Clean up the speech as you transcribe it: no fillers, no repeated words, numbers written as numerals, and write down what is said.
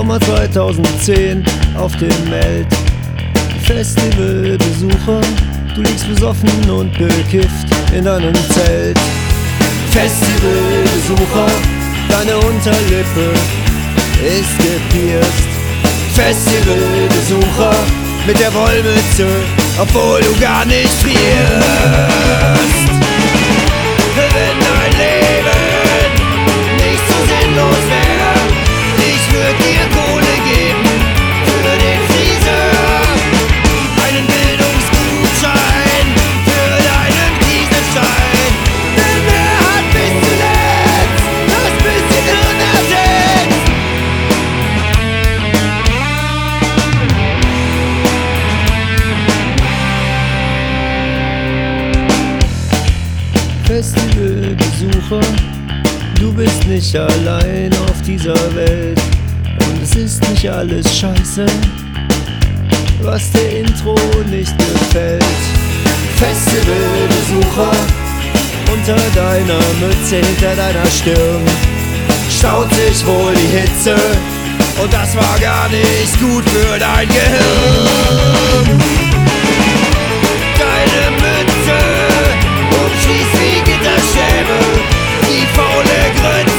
Sommer 2010 auf dem Meld. Festivalbesucher, du liegst besoffen und bekifft in deinem Zelt. Festivalbesucher, deine Unterlippe ist gepierst. Festivalbesucher mit der Wollmütze, obwohl du gar nicht frierst. Wenn dein Leben nicht so sinnlos wäre, ich würd dir Kohle geben für den Friseur, einen Bildungsgutschein für deinen Kieselstein. Denn wer hat bis zuletzt das bisschen Hirn ersetzt? Festivalbesucher, du bist nicht allein auf dieser Welt. Und es ist nicht alles scheiße, was der Intro nicht gefällt. Festivalbesucher, unter deiner Mütze, hinter deiner Stirn staut sich wohl die Hitze, und das war gar nicht gut für dein Gehirn. Deine Mütze umschließt wie Gitterstäbe die faule Grütze.